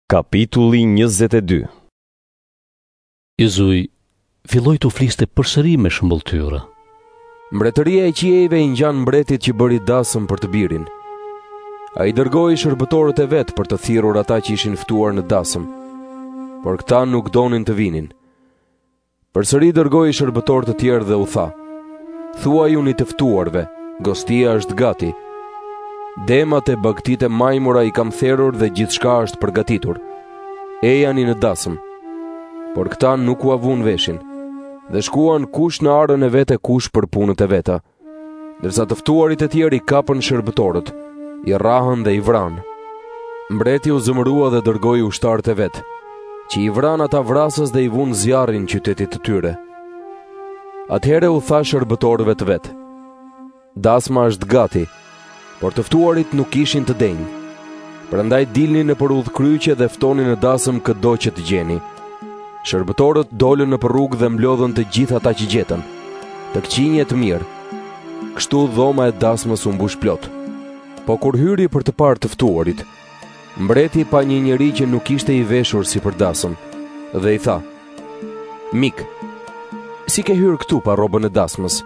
Kapitulli 22. Jezui filloi të fliste përsëri me shëmbulltyra. Mbretëria e qiejve i ngjan mbretit që bëri dasëm për të birin. Ai dërgoi shërbëtorët e vet për të thirrur ata që ishin ftuar në dasëm, por këta nuk donin të vinin. Përsëri dërgoi shërbëtorë të tjerë dhe u tha: "Thuaj unit të ftuarve, gostia është gati. Demat e bagtit e majmura i kam therrur dhe gjithçka është përgatitur. Ejani në dasëm." Por këta nuk u avun veshin, dhe shkuan kush në arën e vete, kush për punët e veta, ndërsa të ftuarit e tjerë i kapën shërbëtorët, i rrahën dhe i vranë. Mbreti u zëmërua dhe dërgoi ushtarët e vet, që i vranë ata vrasës dhe i vunë zjarrin qytetit të tyre. Atëherë u tha shërbëtorëve të vet: "Dasma është gati, por të ftuarit nuk ishin të denjë. Prandaj dilni në për udhkryqe dhe ftoni në dasëm çdo që të gjeni." Shërbëtorët dolën në rrugë dhe mblodhën të gjithë ata që gjetën, të këqinj e të mirë. Kështu dhoma e dasmës u mbush plot. Po kur hyri për të parë të ftuarit, mbreti pa një njeri që nuk ishte i veshur si për dasëm, dhe i tha: "Mik, si ke hyrë këtu pa rrobën e dasmës?"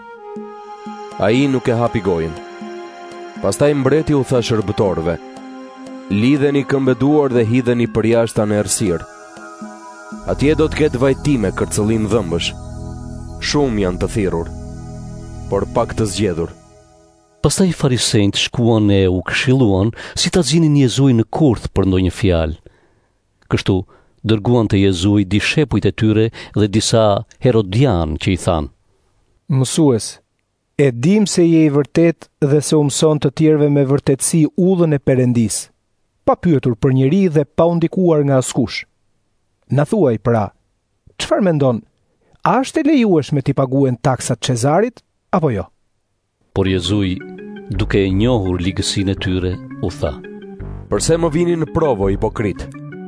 Ai nuk e hapi gojën. Pastaj mbreti u tha shërbëtorëve: "Lidheni këmbëduar dhe hidheni përjashtë në errësirë. Atje do të ketë vajtime, kërcëllim dhëmbësh. Shumë janë të thirrur, por pak të zgjedhur." Pastaj farisejt shkuan e u këshilluan si ta zgjinin Jezui në kurth për ndonjë fjalë. Kështu dërguan te Jezui di shepujt e tyre dhe disa herodian që i thanë: "Mësues, e dim se je i vërtet dhe se u mëson të tjerëve me vërtetësi udhën e Perëndis, pa pyetur për njeri dhe pa u ndikuar nga askush. Na thuaj pra, çfarë mendon? A është e lejueshme t'i paguen taksat Cezarit apo jo?" Por Jezui, duke e njohur ligësinë e tyre, u tha: "Përse më vini në provë, hipokrit?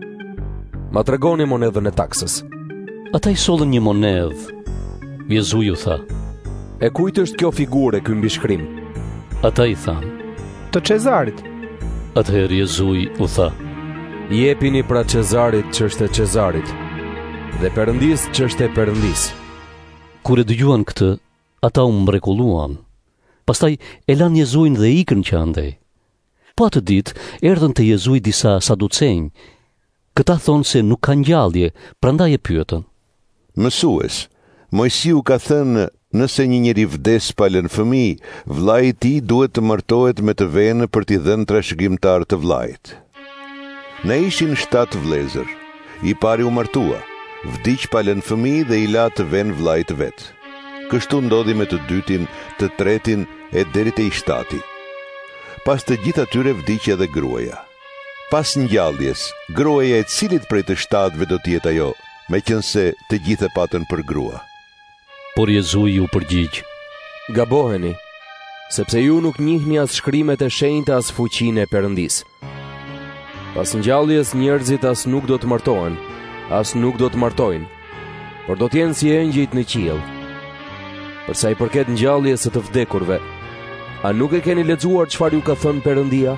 Ma tregoni monedhën e taksës." Ata i sollën një monedhë. Jezui u tha: "E kujt është kjo figurë, ky mbishkrim?" Ata i thanë: "Të Cezarit." Atëherë Jezui u tha: "Jepini pra Cezarit ç'është e Cezarit, dhe Perëndis ç'është e Perëndis." Kur e dëgjuan këtë, ata u mrekulluan. Pastaj e lanë Jezuin dhe ikën që andej. Po atë ditë erdhën te Jezui disa saducenj. Këta thonë se nuk ka ngjallje, prandaj e pyetën: "Mësues, Mojsiu ka thënë, nëse një njeri vdes pa lënë fëmijë, vllai i tij duhet të martohet me të venë për t'i dhënë trashëgimtar të vllait. Ne ishin 7 vëllezër. I pari u martua, vdiq pa lënë fëmijë dhe i la të venë vllait të vet. Kështu ndodhi me të dytin, të tretin e deri te i 7. Pas të gjithë atyre vdiq edhe gruaja. Pas ngjalljes, gruaja e cilit prej të 7-ve do t'jetë ajo, meqense të gjithë e patën për grua?" Por Jezui u përgjigj: "Gaboheni, sepse ju nuk njihni as shkrimet e shenjta as fuqinë e Perëndis. Pas ngjalljes njerëzit as nuk do të martohen, as nuk do të martojnë, por do të jenë si engjëjt në qiell. Për sa i përket ngjalljes së të vdekurve, a nuk e keni lexuar çfarë ju ka thënë Perëndia?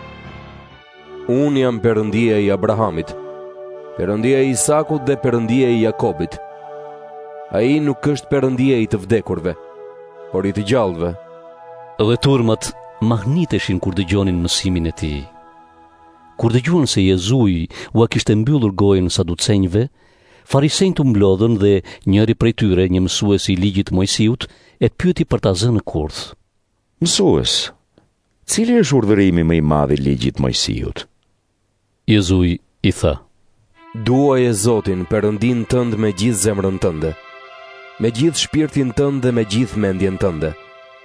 Unë jam Perëndia i Abrahamit, Perëndia i Isakut dhe Perëndia i Jakobit. Ai nuk është Perëndia i të vdekurve, por i të gjallëve." Dhe turmat mahniteshin kur dëgjonin mësimin e tij. Kur dëgjuan se Jezui u kishte mbyllur gojën saducenjve, farisejt u mblodhën dhe njëri prej tyre, një mësues i ligjit Mojsiut, e pyeti për ta zënë në kurth: Mësues, cili është urdhërimi më i madh i ligjit Mojsiut? Jezui i tha: "Duaje Zotin, Perëndin tënd me gjithë zemrën tënde, me gjithë shpirtin tënd dhe me gjithë mendjen tënde.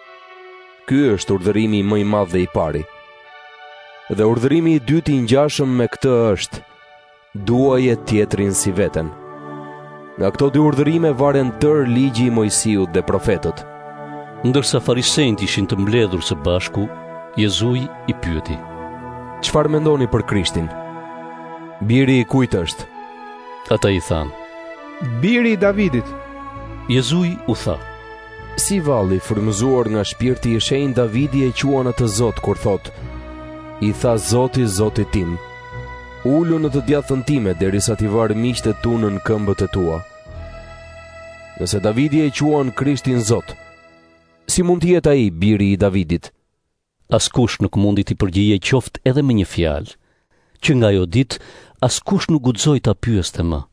Ky është urdhërimi më i madh dhe i pari. Dhe urdhërimi i dytë i ngjashëm me këtë është: duaje tjetrin si veten. Nga këto dy urdhërime varen tërë ligji i Mojsiut dhe profetët." Ndërsa farisejt ishin të mbledhur së bashku, Jezui i pyeti: "Çfarë mendoni për Krishtin? Biri i kujt është?" Ata i thanë: "Biri i Davidit." Jezui u tha: "Si valli frymëzuar nga shpirti i shenjtë Davidi e quan atë Zot kur thot: I tha Zoti Zotit tim, Ulu në të djathën time derisa t'i varë miqtet tu në këmbët e tua. Nëse Davidi e quan Krishtin Zot, si mund t'jetë ai biri i Davidit? Askush nuk mundi t'i përgjigje qoftë edhe me një fjalë, që nga ajo ditë askush nuk guxoi ta pyeste më.